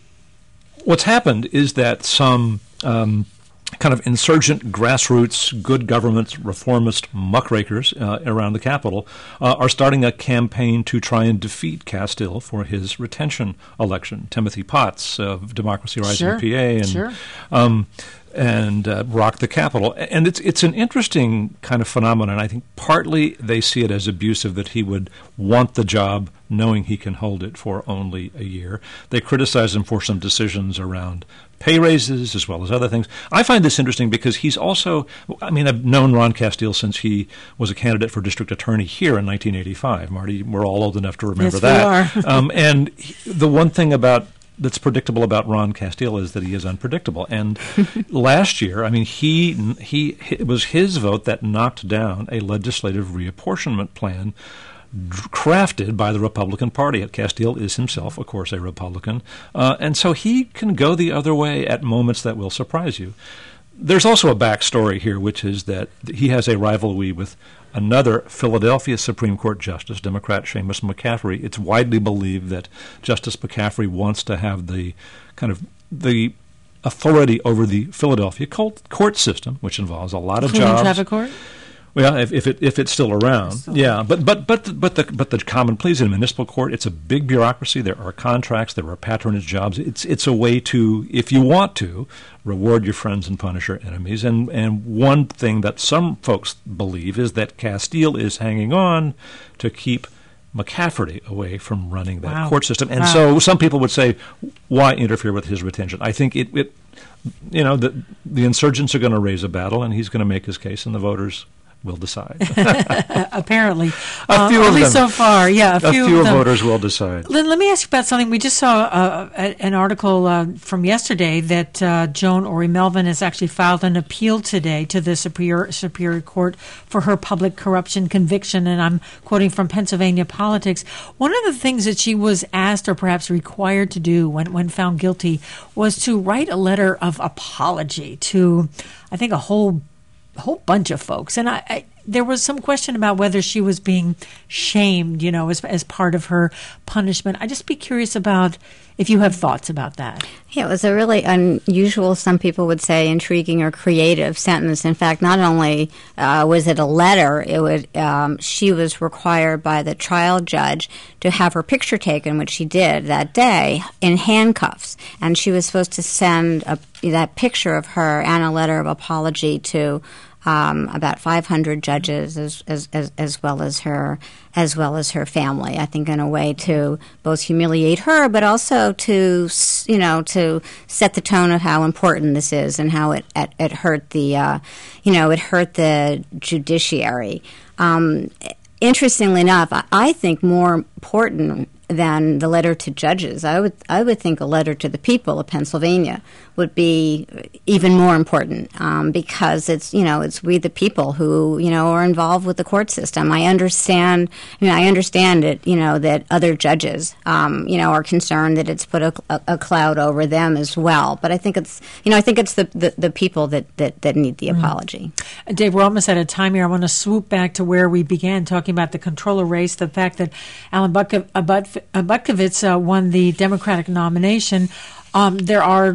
[SPEAKER 2] what's happened is that some um, kind of insurgent, grassroots, good government, reformist muckrakers uh, around the Capitol uh, are starting a campaign to try and defeat Castile for his retention election. Timothy Potts of Democracy Rising
[SPEAKER 1] sure.
[SPEAKER 2] P A and
[SPEAKER 1] sure.
[SPEAKER 2] um, and uh, rock the Capitol. And it's it's an interesting kind of phenomenon. I think partly they see it as abusive that he would want the job knowing he can hold it for only a year. They criticize him for some decisions around pay raises as well as other things. I find this interesting because he's also, I mean, I've known Ron Castile since he was a candidate for district attorney here in nineteen eighty-five. Marty, we're all old enough to remember
[SPEAKER 1] yes,
[SPEAKER 2] that.
[SPEAKER 1] We are.
[SPEAKER 2] um, and he, the one thing about that's predictable about Ron Castile is that he is unpredictable. And last year, I mean, he he it was his vote that knocked down a legislative reapportionment plan crafted by the Republican Party. Castile is himself, of course, a Republican. Uh, and so he can go the other way at moments that will surprise you. There's also a backstory here, which is that he has a rivalry with another Philadelphia Supreme Court justice, Democrat Seamus McCaffrey. It's widely believed that Justice McCaffrey wants to have the kind of the authority over the Philadelphia court system, which involves a lot of
[SPEAKER 1] Including
[SPEAKER 2] jobs.
[SPEAKER 1] Traffic court?
[SPEAKER 2] Well, if, if it if it's still around, still yeah. But but but the, but the but the common pleas in a municipal court, it's a big bureaucracy. There are contracts. There are patronage jobs. It's it's a way to, if you want to, reward your friends and punish your enemies. And and one thing that some folks believe is that Castile is hanging on to keep McCafferty away from running that
[SPEAKER 1] wow.
[SPEAKER 2] court system. And
[SPEAKER 1] wow.
[SPEAKER 2] so some people would say, why interfere with his retention? I think it, it you know, the the insurgents are going to raise a battle, and he's going to make his case, and the voters will decide.
[SPEAKER 1] Apparently.
[SPEAKER 2] A few
[SPEAKER 1] uh,
[SPEAKER 2] of
[SPEAKER 1] at least
[SPEAKER 2] them.
[SPEAKER 1] so far, yeah. A few,
[SPEAKER 2] a few
[SPEAKER 1] of them.
[SPEAKER 2] voters will decide.
[SPEAKER 1] Let, let me ask you about something. We just saw uh, a, an article uh, from yesterday that uh, Joan Ori Melvin has actually filed an appeal today to the Superior, Superior Court for her public corruption conviction, and I'm quoting from Pennsylvania Politics. One of the things that she was asked or perhaps required to do when, when found guilty was to write a letter of apology to, I think, a whole a whole bunch of folks. And I, I there was some question about whether she was being shamed, you know, as as part of her punishment. I'd just be curious about if you have thoughts about that.
[SPEAKER 3] Yeah, it was a really unusual, some people would say, intriguing or creative sentence. In fact, not only uh, was it a letter, it would um, she was required by the trial judge to have her picture taken, which she did that day, in handcuffs. And she was supposed to send a, that picture of her and a letter of apology to um, about five hundred judges, as, as as as well as her as well as her family. I think in a way to both humiliate her, but also to you know to set the tone of how important this is and how it it, it hurt the uh, you know it hurt the judiciary. Um, interestingly enough, I, I think more important than the letter to judges, I would I would think a letter to the people of Pennsylvania would be even more important um, because it's you know it's we the people who you know are involved with the court system. I understand I mean I understand it you know that other judges um, you know are concerned that it's put a, a, a cloud over them as well. But I think it's you know I think it's the, the, the people that, that, that need the mm. apology.
[SPEAKER 1] Uh, Dave, we're almost out of time here. I want to swoop back to where we began talking about the controller race, the fact that Alan Butk- uh, Butk- uh, Butkovich uh, won the Democratic nomination. Um, there are.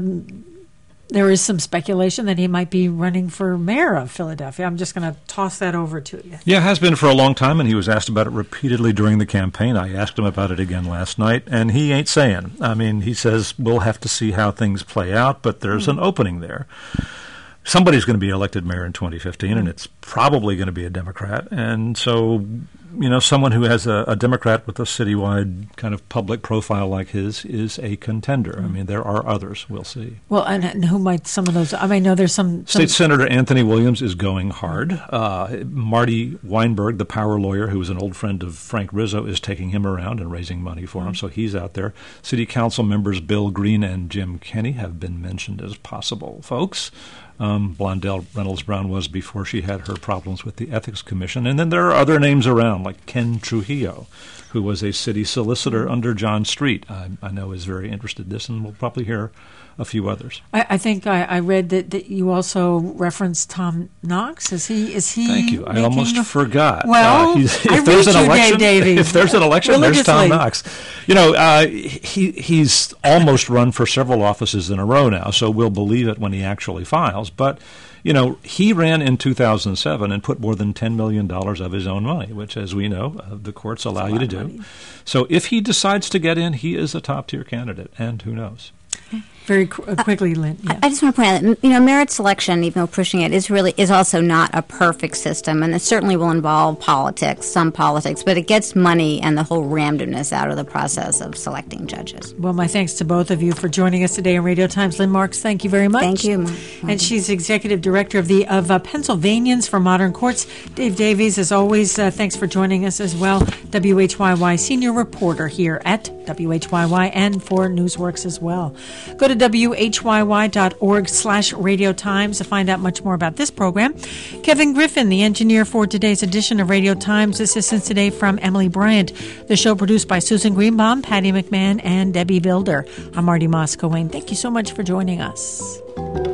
[SPEAKER 1] There is some speculation that he might be running for mayor of Philadelphia. I'm just going to toss that over to you.
[SPEAKER 2] Yeah, has been for a long time, and he was asked about it repeatedly during the campaign. I asked him about it again last night, and he ain't saying. I mean, he says we'll have to see how things play out, but there's mm. an opening there. Somebody's going to be elected mayor in twenty fifteen, mm. and it's probably going to be a Democrat. And so, you know, someone who has a, a Democrat with a citywide kind of public profile like his is a contender. Mm. I mean, there are others. We'll see.
[SPEAKER 1] Well, and, and who might some of those? I mean, I know there's some, some...
[SPEAKER 2] State Senator Anthony Williams is going hard. Uh, Marty Weinberg, the power lawyer, who is an old friend of Frank Rizzo, is taking him around and raising money for mm. him, so he's out there. City Council members Bill Green and Jim Kenney have been mentioned as possible folks. Um, Blondell Reynolds Brown was before she had her problems with the Ethics Commission. And then there are other names around, like Ken Trujillo, who was a city solicitor under John Street. I, I know is very interested in this, and we'll probably hear a few others.
[SPEAKER 1] I, I think I, I read that, that you also referenced Tom Knox. Is he? Is he?
[SPEAKER 2] Thank you. I almost a, forgot.
[SPEAKER 1] Well,
[SPEAKER 2] uh, he's, if
[SPEAKER 1] I
[SPEAKER 2] there's
[SPEAKER 1] read
[SPEAKER 2] an
[SPEAKER 1] you,
[SPEAKER 2] election,
[SPEAKER 1] Dave Davies.
[SPEAKER 2] If there's an election, there's Tom Knox. You know, uh, he he's almost run for several offices in a row now, so we'll believe it when he actually files. But you know, he ran in two thousand seven and put more than ten million dollars of his own money, which, as we know, uh, the courts allow you to do. Money. So if he decides to get in, he is a top-tier candidate, and who knows?
[SPEAKER 1] Very qu- uh, quickly, Lynn. Yeah.
[SPEAKER 3] I just want to point out that, you know, merit selection, even though pushing it, is really is also not a perfect system, and it certainly will involve politics, some politics, but it gets money and the whole randomness out of the process of selecting judges.
[SPEAKER 1] Well, my thanks to both of you for joining us today on Radio Times. Lynn Marks, thank you very much.
[SPEAKER 3] Thank you.
[SPEAKER 1] And she's executive director of the of uh, Pennsylvanians for Modern Courts. Dave Davies, as always, uh, thanks for joining us as well. W H Y Y senior reporter here at W H Y Y and for Newsworks as well. Go to W H Y Y dot org slash Radio Times to find out much more about this program. Kevin Griffin, the engineer for today's edition of Radio Times. Assistance today from Emily Bryant. The show produced by Susan Greenbaum, Patty McMahon, and Debbie Vilder. I'm Marty Moscow-Wayne. Thank you so much for joining us.